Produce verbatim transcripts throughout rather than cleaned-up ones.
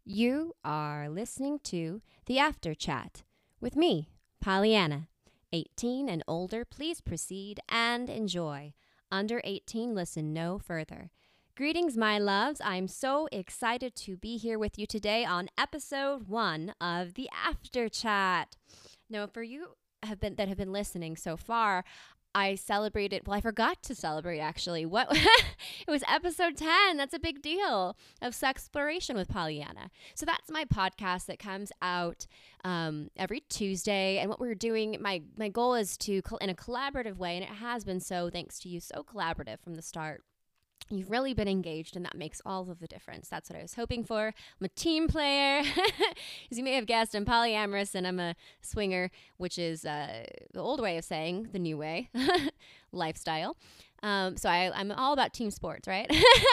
You are listening to The After Chat with me, Pollyanna. eighteen and older, please proceed and enjoy. Under eighteen, listen no further. Greetings, my loves. I'm so excited to be here with you today on episode one of The After Chat. Now, for you have been that have been listening so far, I celebrated, well, I forgot to celebrate actually. What it was episode ten. That's a big deal of Sexploration with Pollyanna. So that's my podcast that comes out um, every Tuesday. And what we're doing, my my goal is to, in a collaborative way, and it has been so thanks to you, so collaborative from the start. You've really been engaged, and that makes all of the difference. That's what I was hoping for. I'm a team player. As you may have guessed, I'm polyamorous, and I'm a swinger, which is uh, the old way of saying the new way, lifestyle. Um, so I, I'm all about team sports, right?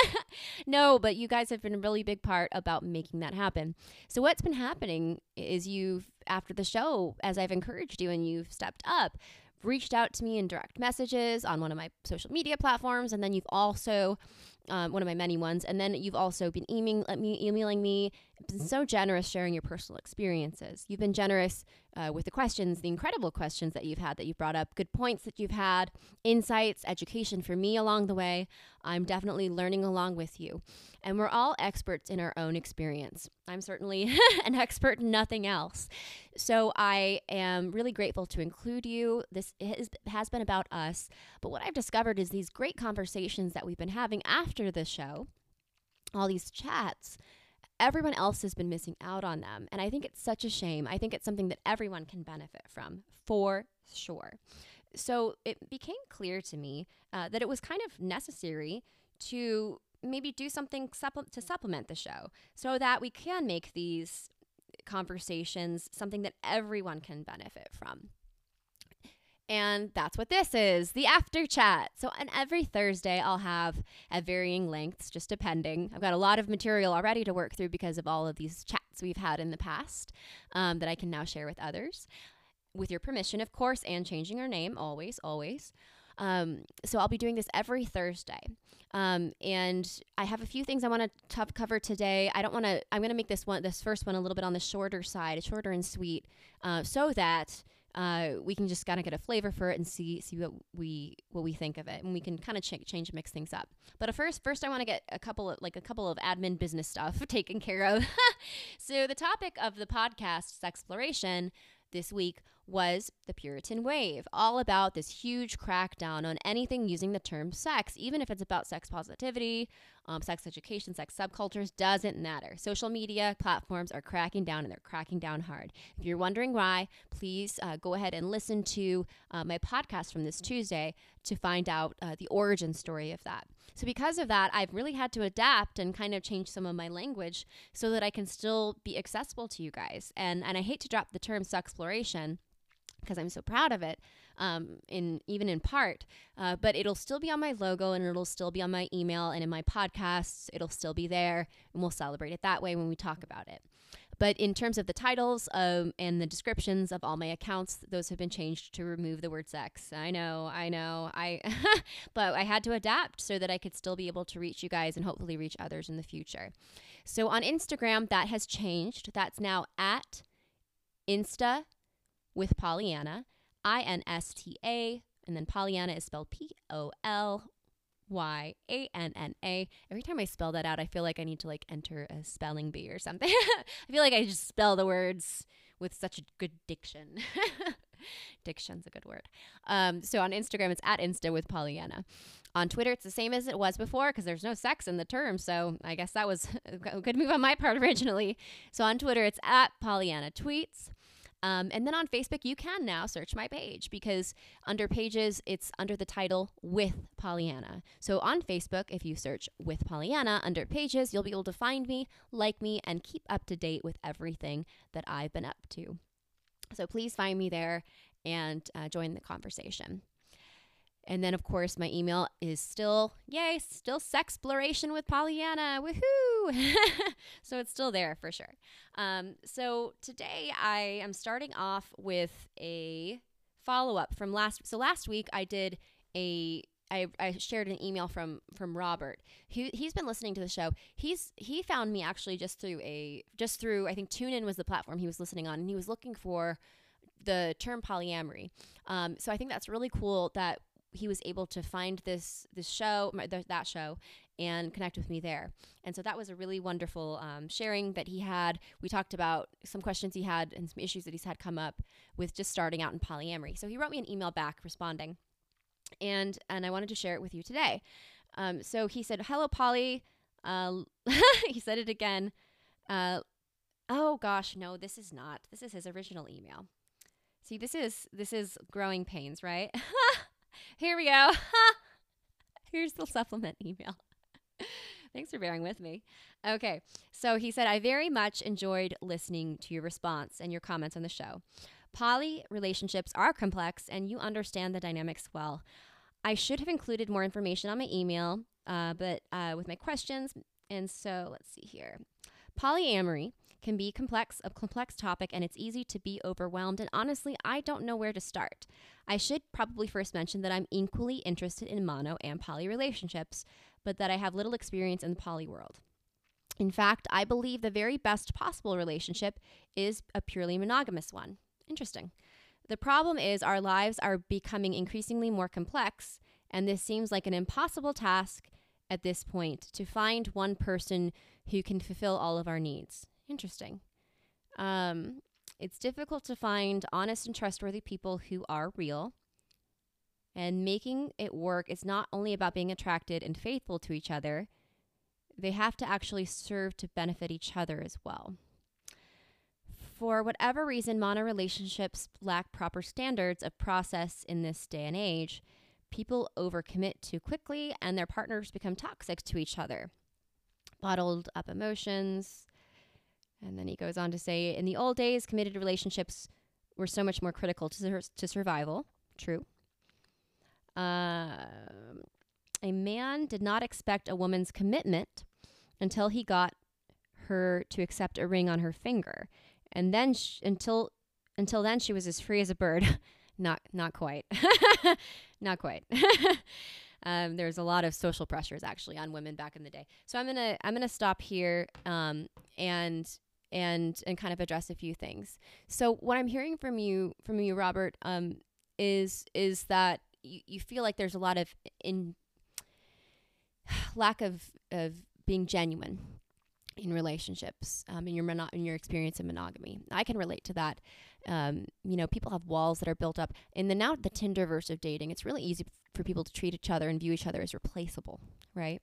No, but you guys have been a really big part about making that happen. So what's been happening is you've, after the show, as I've encouraged you and you've stepped up, reached out to me in direct messages on one of my social media platforms, and then you've also um, one of my many ones, and then you've also been emailing me, emailing me. You've been so generous sharing your personal experiences. You've been generous uh, with the questions, the incredible questions that you've had, that you've brought up, good points that you've had, insights, education for me along the way. I'm definitely learning along with you, and we're all experts in our own experience. I'm certainly an expert in nothing else. So I am really grateful to include you. This is, has been about us, but what I've discovered is these great conversations that we've been having after the show, all these chats, everyone else has been missing out on them. And I think it's such a shame. I think it's something that everyone can benefit from, for sure. So it became clear to me uh, that it was kind of necessary to maybe do something supple- to supplement the show so that we can make these conversations something that everyone can benefit from. And that's what this is, the After Chat. So on every Thursday, I'll have at varying lengths, just depending. I've got a lot of material already to work through because of all of these chats we've had in the past um, that I can now share with others. With your permission, of course, and changing our name, always, always. Um, so I'll be doing this every Thursday. Um, and I have a few things I want to cover today. I don't want to, I'm going to make this one, this first one a little bit on the shorter side, shorter and sweet, uh, so that Uh, we can just kind of get a flavor for it and see see what we what we think of it, and we can kind of ch- change mix things up. But first, first I want to get a couple of like a couple of admin business stuff taken care of. So the topic of the podcast, Sexploration, this week was the Puritan wave, all about this huge crackdown on anything using the term sex, even if it's about sex positivity, um, sex education, sex subcultures, doesn't matter. Social media platforms are cracking down, and they're cracking down hard. If you're wondering why, please uh, go ahead and listen to uh, my podcast from this Tuesday to find out uh, the origin story of that. So because of that, I've really had to adapt and kind of change some of my language so that I can still be accessible to you guys. And and I hate to drop the term sexploration because I'm so proud of it, um, in even in part, uh, but it'll still be on my logo, and it'll still be on my email, and in my podcasts, it'll still be there, and we'll celebrate it that way when we talk about it. But in terms of the titles um, and the descriptions of all my accounts, those have been changed to remove the word sex. I know, I know, I, but I had to adapt so that I could still be able to reach you guys and hopefully reach others in the future. So on Instagram, that has changed. That's now at Insta with Pollyanna, I N S T A, and then Pollyanna is spelled P O L Y A N N A. Every time I spell that out, I feel like I need to like enter a spelling bee or something. I feel like I just spell the words with such a good diction. Diction's a good word. Um, so on Instagram, it's at Insta with Pollyanna. On Twitter, it's the same as it was before because there's no sex in the term. So I guess that was a good move on my part originally. So on Twitter, it's at Pollyanna Tweets. Um, and then on Facebook, you can now search my page because under pages, it's under the title With Pollyanna. So on Facebook, if you search With Pollyanna under pages, you'll be able to find me, like me, and keep up to date with everything that I've been up to. So please find me there and uh, join the conversation. And then, of course, my email is still, yay, still Sexploration with Pollyanna. Woohoo! So it's still there for sure. Um, so today I am starting off with a follow-up from last. So last week I did a I, I shared an email from from Robert. He he's been listening to the show. He's he found me actually just through a just through I think TuneIn was the platform he was listening on, and he was looking for the term polyamory. Um, so I think that's really cool that he was able to find this this show, my, th- that show, and connect with me there. And so that was a really wonderful um, sharing that he had. We talked about some questions he had and some issues that he's had come up with just starting out in polyamory. So he wrote me an email back responding, and and I wanted to share it with you today. Um, so he said, "Hello, Polly." Uh, he said it again. Uh, oh gosh, no, this is not. This is his original email. See, this is this is growing pains, right? Here we go. Here's the supplement email. Thanks for bearing with me. Okay, so he said, "I very much enjoyed listening to your response and your comments on the show. Poly relationships are complex, and you understand the dynamics well. I should have included more information on my email, uh, but uh, with my questions, and so let's see here. Polyamory can be complex, a complex topic, and it's easy to be overwhelmed, and honestly, I don't know where to start. I should probably first mention that I'm equally interested in mono and poly relationships, but that I have little experience in the poly world. In fact, I believe the very best possible relationship is a purely monogamous one." Interesting. "The problem is our lives are becoming increasingly more complex, and this seems like an impossible task at this point to find one person who can fulfill all of our needs." Interesting. Um, it's difficult to find honest and trustworthy people who are real. And making it work is not only about being attracted and faithful to each other, they have to actually serve to benefit each other as well. For whatever reason, mono relationships lack proper standards of process in this day and age. People overcommit too quickly, and their partners become toxic to each other. Bottled up emotions. And then he goes on to say, "In the old days, committed relationships were so much more critical to, sur- to survival." True. Uh, a man did not expect a woman's commitment until he got her to accept a ring on her finger. And then sh- until until then, she was as free as a bird. not not quite. Not quite. Um, there's a lot of social pressures actually on women back in the day. So I'm gonna I'm gonna stop here um, and and and kind of address a few things. So what I'm hearing from you from you, Robert, um, is is that you, you feel like there's a lot of in lack of of being genuine in relationships, um, in your mono- in your experience in monogamy. I can relate to that. Um, you know, people have walls that are built up. In the now the Tinderverse of dating, it's really easy for people to treat each other and view each other as replaceable, right?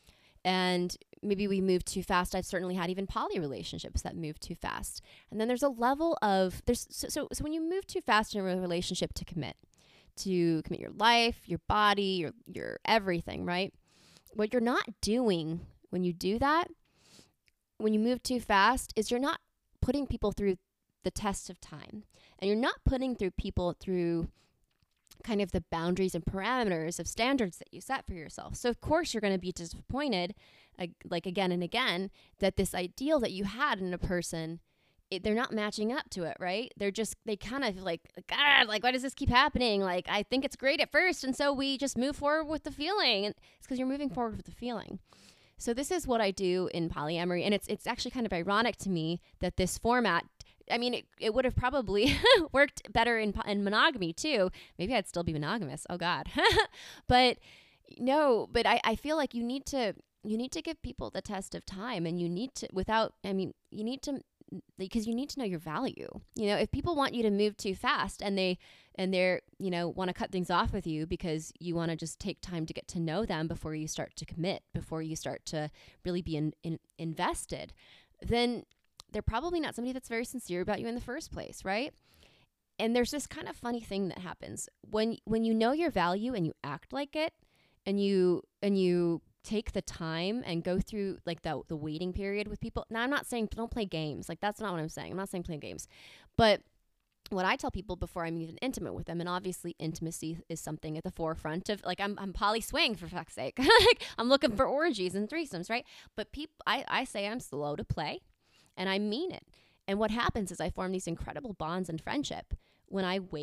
And maybe we move too fast. I've certainly had even poly relationships that move too fast. And then there's a level of there's so so, so when you move too fast in a relationship to commit, to commit your life, your body, your your everything, right? What you're not doing when you do that, when you move too fast, is you're not putting people through the test of time. And you're not putting through people through kind of the boundaries and parameters of standards that you set for yourself. So of course you're going to be disappointed, uh, like again and again, that this ideal that you had in a person, it, they're not matching up to it, right? They're just, they kind of like, God, like, why does this keep happening? Like, I think it's great at first, and so we just move forward with the feeling. And it's because you're moving forward with the feeling. So this is what I do in polyamory, and it's it's actually kind of ironic to me that this format, I mean, it, it would have probably worked better in in monogamy too. Maybe I'd still be monogamous. Oh God. But no, but I, I feel like you need to you need to give people the test of time, and you need to without I mean, you need to because you need to know your value. You know, if people want you to move too fast and they and they're, you know, want to cut things off with you because you want to just take time to get to know them before you start to commit, before you start to really be in, in, invested, then they're probably not somebody that's very sincere about you in the first place, right? And there's this kind of funny thing that happens when when you know your value and you act like it, and you and you take the time and go through like the the waiting period with people. Now, I'm not saying don't play games. Like, that's not what I'm saying. I'm not saying play games. But what I tell people before I'm even intimate with them, and obviously intimacy is something at the forefront of, like, I'm I'm poly swing, for fuck's sake. Like, I'm looking for orgies and threesomes, right? But people, I, I say I'm slow to play, and I mean it. And what happens is I form these incredible bonds and friendship when I wait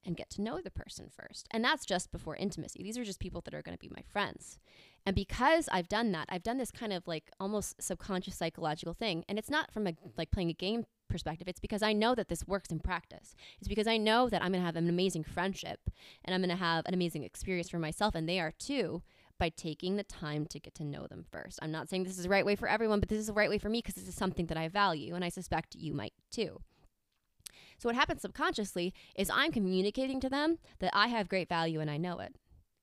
and get to know the person first. And that's just before intimacy. These are just people that are going to be my friends. And because I've done that, I've done this kind of like almost subconscious psychological thing. And it's not from a like playing a game perspective. It's because I know that this works in practice. It's because I know that I'm going to have an amazing friendship and I'm going to have an amazing experience for myself. And they are too, by taking the time to get to know them first. I'm not saying this is the right way for everyone, but this is the right way for me because this is something that I value. And I suspect you might too. So what happens subconsciously is I'm communicating to them that I have great value and I know it.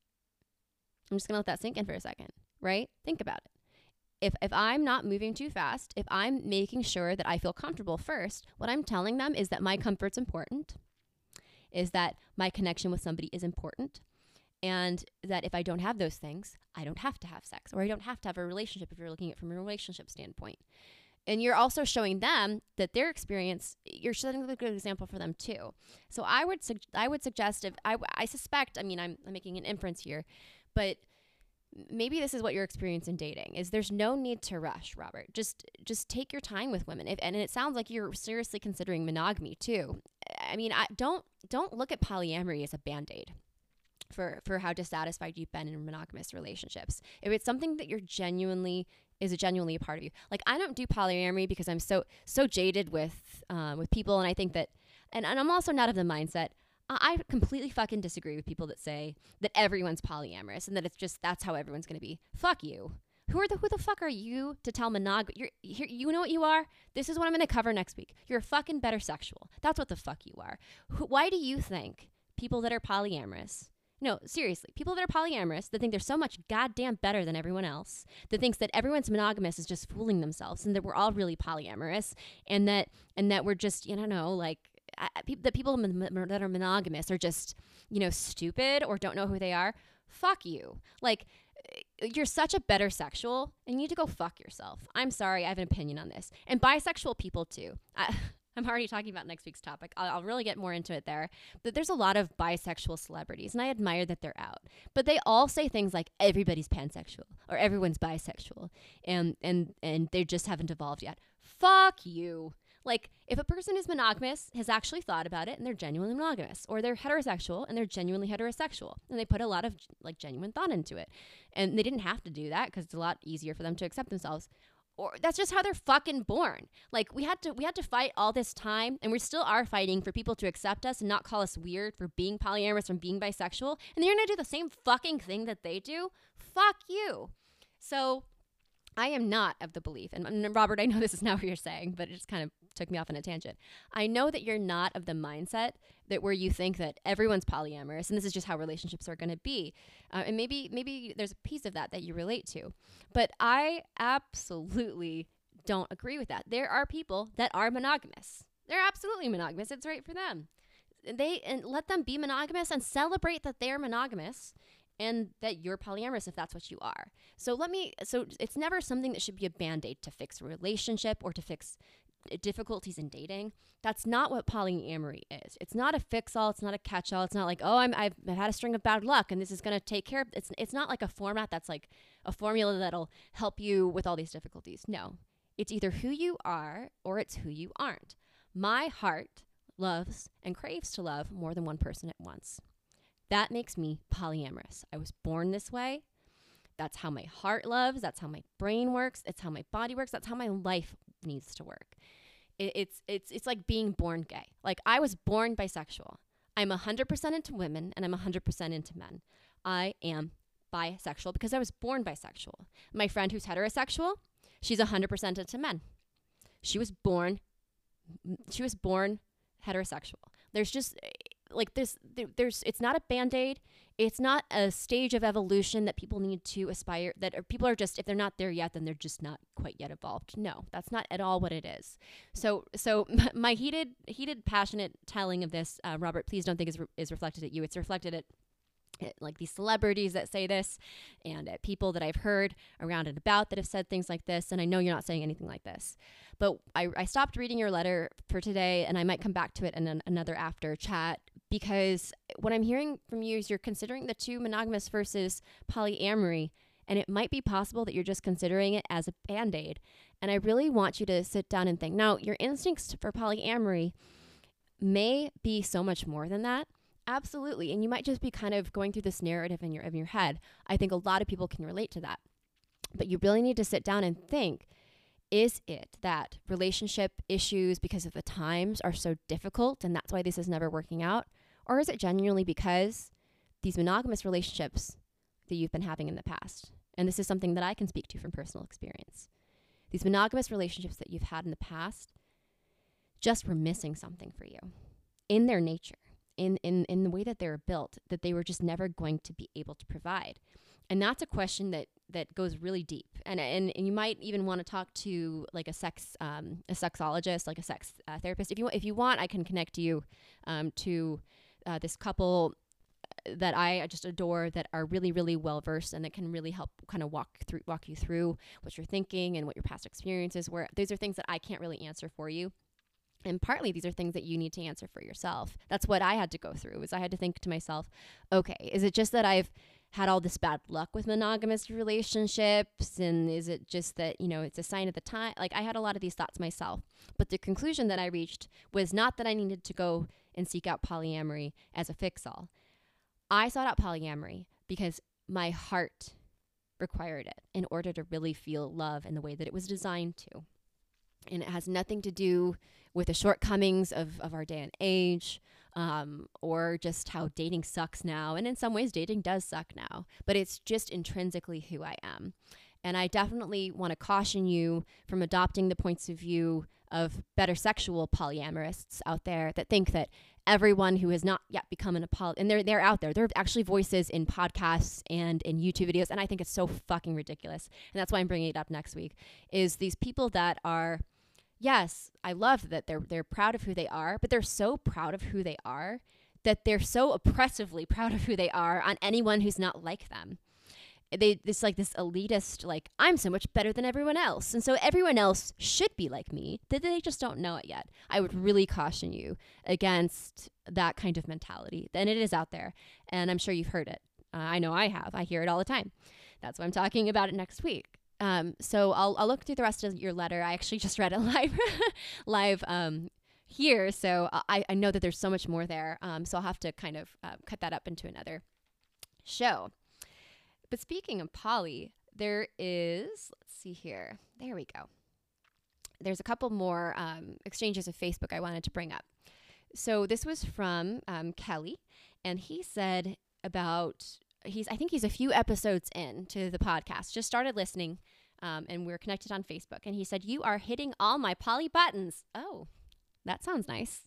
I'm just going to let that sink in for a second, right? Think about it. If if I'm not moving too fast, if I'm making sure that I feel comfortable first, what I'm telling them is that my comfort's important, is that my connection with somebody is important, and that if I don't have those things, I don't have to have sex, or I don't have to have a relationship if you're looking at it from a relationship standpoint. And you're also showing them that their experience, you're setting a good example for them too. So I would su- I would suggest, if I, I suspect, I mean, I'm, I'm making an inference here, but maybe this is what your experience in dating is. There's no need to rush, Robert. Just just take your time with women. If, and it sounds like you're seriously considering monogamy too. I mean, I don't don't look at polyamory as a Band-Aid for, for how dissatisfied you've been in monogamous relationships. If it's something that you're genuinely is genuinely a part of you. Like, I don't do polyamory because I'm so so jaded with uh, with people, and I think that, and, and I'm also not of the mindset. I completely fucking disagree with people that say that everyone's polyamorous and that it's just that's how everyone's going to be. Fuck you. Who are the who the fuck are you to tell monog? You're here. You know what you are. This is what I'm going to cover next week. You're a fucking better sexual. That's what the fuck you are. Who, why do you think people that are polyamorous? No, seriously, people that are polyamorous, that think they're so much goddamn better than everyone else, that thinks that everyone's monogamous is just fooling themselves, and that we're all really polyamorous, and that and that we're just, you know, like, I, that people that are monogamous are just, you know, stupid or don't know who they are. Fuck you. Like, you're such a better sexual, and you need to go fuck yourself. I'm sorry, I have an opinion on this. And bisexual people too. I, I'm already talking about next week's topic. I'll, I'll really get more into it there. But there's a lot of bisexual celebrities, and I admire that they're out. But they all say things like everybody's pansexual or everyone's bisexual, and and and they just haven't evolved yet. Fuck you. Like, if a person is monogamous, has actually thought about it, and they're genuinely monogamous, or they're heterosexual and they're genuinely heterosexual, and they put a lot of like genuine thought into it, and they didn't have to do that because it's a lot easier for them to accept themselves. Or that's just how they're fucking born. Like, we had to we had to fight all this time, and we still are fighting for people to accept us and not call us weird for being polyamorous and being bisexual. And you're gonna do the same fucking thing that they do? Fuck you. So I am not of the belief, and, and Robert, I know this is not what you're saying, but it just kind of took me off on a tangent. I know that you're not of the mindset that where you think that everyone's polyamorous and this is just how relationships are going to be. Uh, and maybe maybe there's a piece of that that you relate to. But I absolutely don't agree with that. There are people that are monogamous. They're absolutely monogamous. It's right for them. They and let them be monogamous and celebrate that they're monogamous and that you're polyamorous if that's what you are. So let me, so it's never something that should be a Band-Aid to fix a relationship or to fix difficulties in dating. That's not what polyamory is. It's not a fix-all. It's not a catch-all. It's not like, oh, I'm, I've had a string of bad luck and this is going to take care of, it's, it's not like a format that's like a formula that'll help you with all these difficulties. No, it's either who you are or it's who you aren't. My heart loves and craves to love more than one person at once. That makes me polyamorous. I was born this way. That's how my heart loves. That's how my brain works. It's how my body works. That's how my life needs to work. It, it's it's it's like being born gay. Like, I was born bisexual. I'm one hundred percent into women and I'm one hundred percent into men. I am bisexual because I was born bisexual. My friend who's heterosexual, she's one hundred percent into men. She was born she was born heterosexual. There's just like this there, there's it's not a Band-Aid. It's not a stage of evolution that people need to aspire, that or people are just, if they're not there yet, then they're just not quite yet evolved. No, that's not at all what it is. So so my heated heated passionate telling of this, uh, Robert, please don't think is, re- is reflected at you. It's reflected at, at like these celebrities that say this, and at people that I've heard around and about that have said things like this. And I know you're not saying anything like this. But I, I stopped reading your letter for today, and I might come back to it in an, another after chat, because what I'm hearing from you is you're considering the two, monogamous versus polyamory, and it might be possible that you're just considering it as a Band-Aid. And I really want you to sit down and think. Now, your instincts for polyamory may be so much more than that. Absolutely. And you might just be kind of going through this narrative in your, in your head. I think a lot of people can relate to that. But you really need to sit down and think, is it that relationship issues because of the times are so difficult and that's why this is never working out? Or is it genuinely because these monogamous relationships that you've been having in the past, and this is something that I can speak to from personal experience, these monogamous relationships that you've had in the past just were missing something for you in their nature, in, in, in the way that they were built, that they were just never going to be able to provide. And that's a question that that goes really deep. And, and and you might even want to talk to like a sex um, a sexologist, like a sex uh, therapist. If you if you want, I can connect you um, to uh, this couple that I just adore, that are really really well versed and that can really help kind of walk through walk you through what you're thinking and what your past experiences were. These are things that I can't really answer for you. And partly these are things that you need to answer for yourself. That's what I had to go through, is I had to think to myself, okay, is it just that I've had all this bad luck with monogamous relationships? And is it just that, you know, it's a sign of the time? Like, I had a lot of these thoughts myself. But the conclusion that I reached was not that I needed to go and seek out polyamory as a fix-all. I sought out polyamory because my heart required it in order to really feel love in the way that it was designed to. And it has nothing to do with the shortcomings of, of our day and age, um, or just how dating sucks now. And in some ways, dating does suck now, but it's just intrinsically who I am. And I definitely want to caution you from adopting the points of view of better sexual polyamorists out there that think that everyone who has not yet become an poly, and they're, they're out there, there are actually voices in podcasts and in YouTube videos. And I think it's so fucking ridiculous. And that's why I'm bringing it up next week, is these people that are, yes, I love that they're they're proud of who they are, but they're so proud of who they are that they're so oppressively proud of who they are on anyone who's not like them. They It's like this elitist, like, I'm so much better than everyone else, and so everyone else should be like me, that they just don't know it yet. I would really caution you against that kind of mentality. And it is out there, and I'm sure you've heard it. Uh, I know I have. I hear it all the time. That's why I'm talking about it next week. Um, so I'll, I'll look through the rest of your letter. I actually just read it live, live um, here. So I, I know that there's so much more there. Um, so I'll have to kind of uh, cut that up into another show. But speaking of poly, there is, let's see here. There we go. There's a couple more um, exchanges of Facebook I wanted to bring up. So this was from um, Kelly, and he said about, he's I think he's a few episodes in to the podcast, just started listening, um, and we're connected on Facebook. And he said, "You are hitting all my poly buttons." Oh, that sounds nice.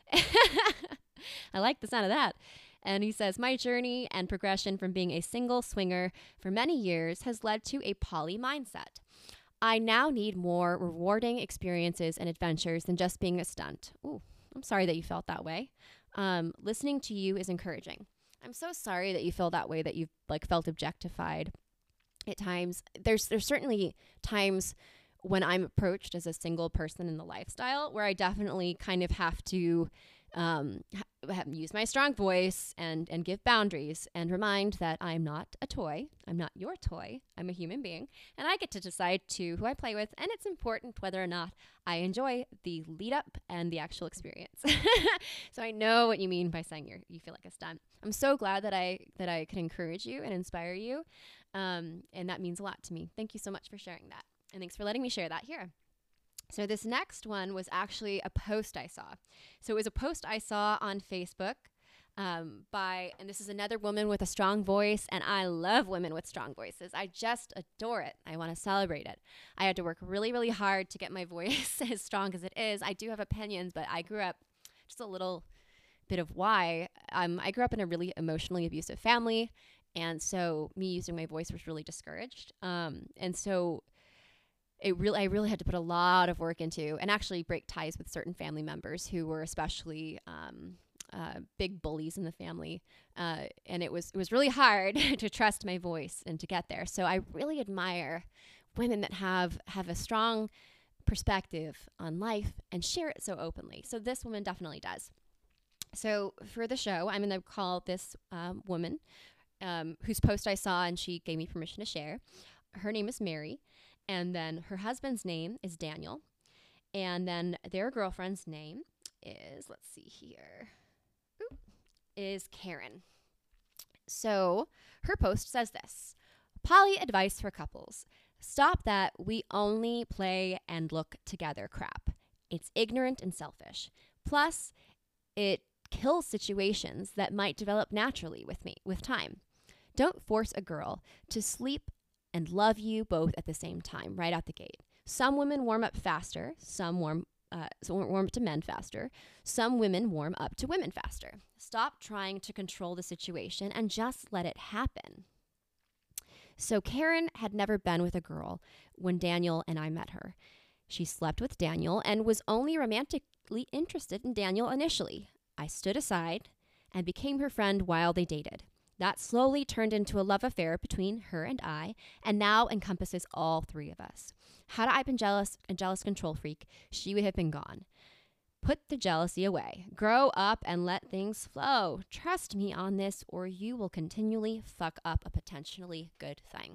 I like the sound of that. And he says, "My journey and progression from being a single swinger for many years has led to a poly mindset. I now need more rewarding experiences and adventures than just being a stunt." Ooh, I'm sorry that you felt that way. Um, listening to you is encouraging. I'm so sorry that you feel that way, that you've like felt objectified at times. There's there's certainly times when I'm approached as a single person in the lifestyle where I definitely kind of have to um, ha- use my strong voice and, and give boundaries and remind that I'm not a toy. I'm not your toy. I'm a human being, and I get to decide to who I play with, and it's important whether or not I enjoy the lead up and the actual experience. So I know what you mean by saying you're, you feel like a stunt. I'm so glad that I that I can encourage you and inspire you, um, and that means a lot to me. Thank you so much for sharing that, and thanks for letting me share that here. So this next one was actually a post I saw. So it was a post I saw on Facebook um, by, and this is another woman with a strong voice, and I love women with strong voices. I just adore it. I want to celebrate it. I had to work really, really hard to get my voice as strong as it is. I do have opinions, but I grew up, just a little bit of why. Um, I grew up in a really emotionally abusive family, and so me using my voice was really discouraged. Um, and so It really, I really had to put a lot of work into, and actually break ties with certain family members who were especially um, uh, big bullies in the family, uh, and it was it was really hard to trust my voice and to get there. So I really admire women that have have a strong perspective on life and share it so openly. So this woman definitely does. So for the show, I'm going to call this um, woman um, whose post I saw, and she gave me permission to share. Her name is Mary. And then her husband's name is Daniel. And then their girlfriend's name is, let's see here, Ooh, is Karen. So her post says this: poly advice for couples. Stop that we only play and look together crap. It's ignorant and selfish. Plus, it kills situations that might develop naturally with me with time. Don't force a girl to sleep and love you both at the same time right out the gate. Some women warm up faster, some warm uh, so warm up to men faster. Some women warm up to women faster. Stop trying to control the situation and just let it happen. So Karen had never been with a girl when Daniel and I met her. She slept with Daniel and was only romantically interested in Daniel initially. I stood aside and became her friend while they dated. That slowly turned into a love affair between her and I, and now encompasses all three of us. Had I been jealous, a jealous control freak, she would have been gone. Put the jealousy away. Grow up and let things flow. Trust me on this, or you will continually fuck up a potentially good thing.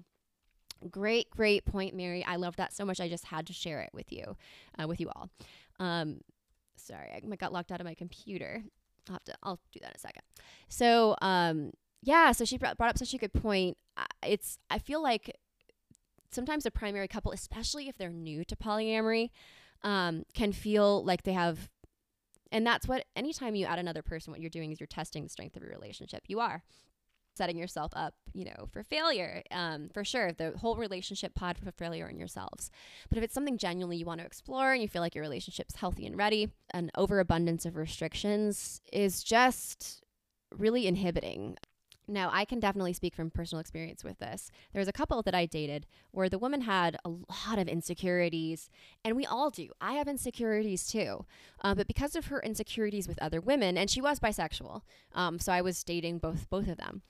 Great, great point, Mary. I love that so much. I just had to share it with you, uh, with you all. Um, sorry, I got locked out of my computer. I'll have to. I'll do that in a second. So, um, yeah. So she brought, brought up such a good point. It's. I feel like sometimes a primary couple, especially if they're new to polyamory, um, can feel like they have. And that's what, anytime you add another person, what you're doing is you're testing the strength of your relationship. You are setting yourself up, you know, for failure, um, for sure. The whole relationship pod for failure in yourselves. But if it's something genuinely you want to explore and you feel like your relationship's healthy and ready, an overabundance of restrictions is just really inhibiting. Now, I can definitely speak from personal experience with this. There was a couple that I dated where the woman had a lot of insecurities, and we all do. I have insecurities too. Uh, but because of her insecurities with other women, and she was bisexual, um, so I was dating both both of them,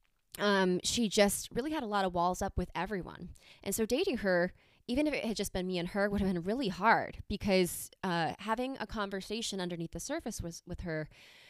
um, she just really had a lot of walls up with everyone. And so dating her, even if it had just been me and her, would have been really hard because uh, having a conversation underneath the surface was with her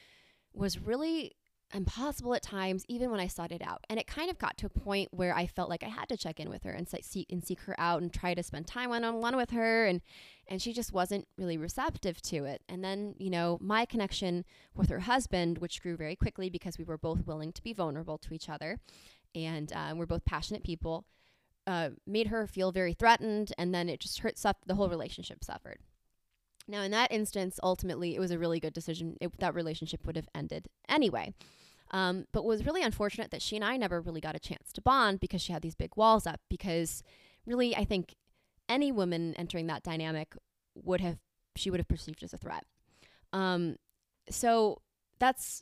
was really impossible at times, even when I sought it out. And it kind of got to a point where I felt like I had to check in with her and seek and seek her out and try to spend time one-on-one with her. And, and she just wasn't really receptive to it. And then, you know, my connection with her husband, which grew very quickly because we were both willing to be vulnerable to each other. And uh, we're both passionate people, uh, made her feel very threatened. And then it just hurt, suff- the whole relationship suffered. Now, in that instance, ultimately, it was a really good decision. It, that relationship would have ended anyway. Um, but what was really unfortunate that she and I never really got a chance to bond because she had these big walls up. Because really, I think any woman entering that dynamic would have, she would have perceived as a threat. Um, so that's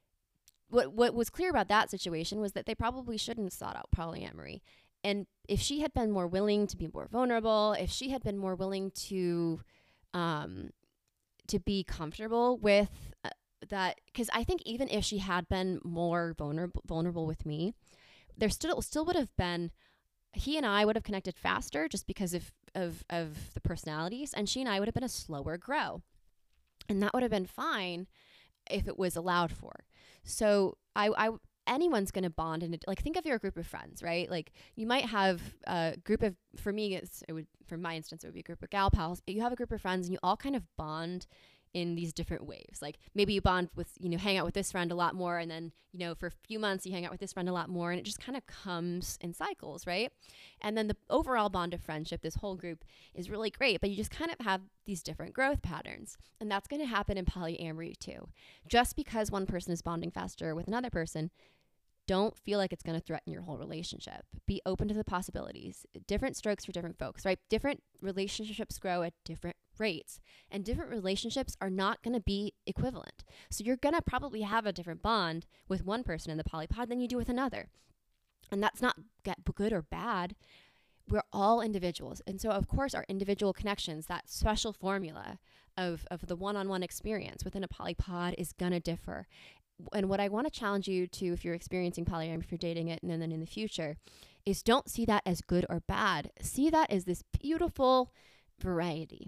what what was clear about that situation was that they probably shouldn't have sought out polyamory. And if she had been more willing to be more vulnerable, if she had been more willing to um, to be comfortable with uh, that, because I think even if she had been more vulnerable vulnerable with me, there still still would have been, he and I would have connected faster just because of, of, of the personalities, and she and I would have been a slower grow. And that would have been fine if it was allowed for. So I, I anyone's going to bond in it. Like, think of your group of friends, right? Like, you might have a group of, for me, it's, it would, for my instance, it would be a group of gal pals. You have a group of friends and you all kind of bond in these different waves. Like, maybe you bond with, you know, hang out with this friend a lot more. And then, you know, for a few months you hang out with this friend a lot more, and it just kind of comes in cycles, right? And then the overall bond of friendship, this whole group, is really great, but you just kind of have these different growth patterns. And that's going to happen in polyamory too. Just because one person is bonding faster with another person, don't feel like it's going to threaten your whole relationship. Be open to the possibilities. Different strokes for different folks, right? Different relationships grow at different rates, and different relationships are not going to be equivalent. So you're going to probably have a different bond with one person in the polypod than you do with another. And that's not good or bad. We're all individuals. And so, of course, our individual connections, that special formula of, of the one-on-one experience within a polypod is going to differ. And what I want to challenge you to, if you're experiencing polyamory, if you're dating it, and then in the future, is don't see that as good or bad. See that as this beautiful variety.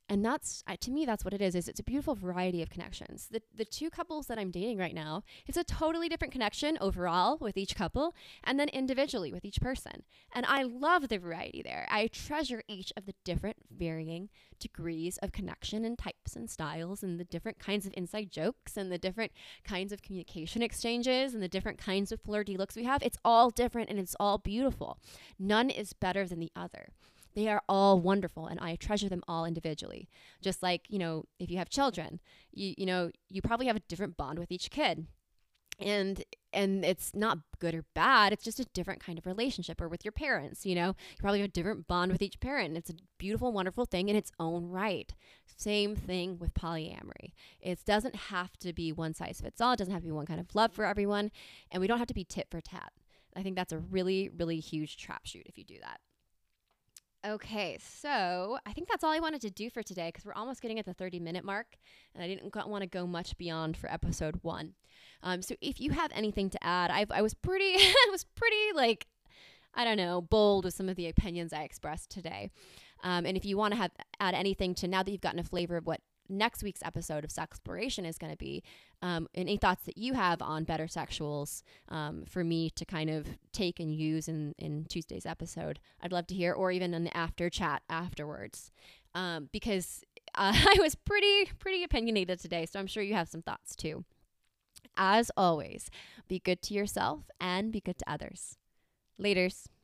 And that's, uh, to me, that's what it is, is it's a beautiful variety of connections. The, the two couples that I'm dating right now, it's a totally different connection overall with each couple and then individually with each person. And I love the variety there. I treasure each of the different varying degrees of connection and types and styles and the different kinds of inside jokes and the different kinds of communication exchanges and the different kinds of flirty looks we have. It's all different and it's all beautiful. None is better than the other. They are all wonderful, and I treasure them all individually. Just like, you know, if you have children, you you know, you probably have a different bond with each kid. And and it's not good or bad. It's just a different kind of relationship. Or with your parents, you know, you probably have a different bond with each parent. And it's a beautiful, wonderful thing in its own right. Same thing with polyamory. It doesn't have to be one size fits all. It doesn't have to be one kind of love for everyone. And we don't have to be tit for tat. I think that's a really, really huge trap shoot if you do that. Okay, so I think that's all I wanted to do for today because we're almost getting at the thirty minute mark and I didn't want to go much beyond for episode one. Um, so if you have anything to add, I've, I was pretty, I was pretty like, I don't know, bold with some of the opinions I expressed today. Um, and if you want to have add anything to now that you've gotten a flavor of what next week's episode of Sexploration is going to be, um, any thoughts that you have on better sexuals um, for me to kind of take and use in, in Tuesday's episode, I'd love to hear, or even an after chat afterwards, um, because uh, I was pretty, pretty opinionated today, so I'm sure you have some thoughts too. As always, be good to yourself and be good to others. Laters.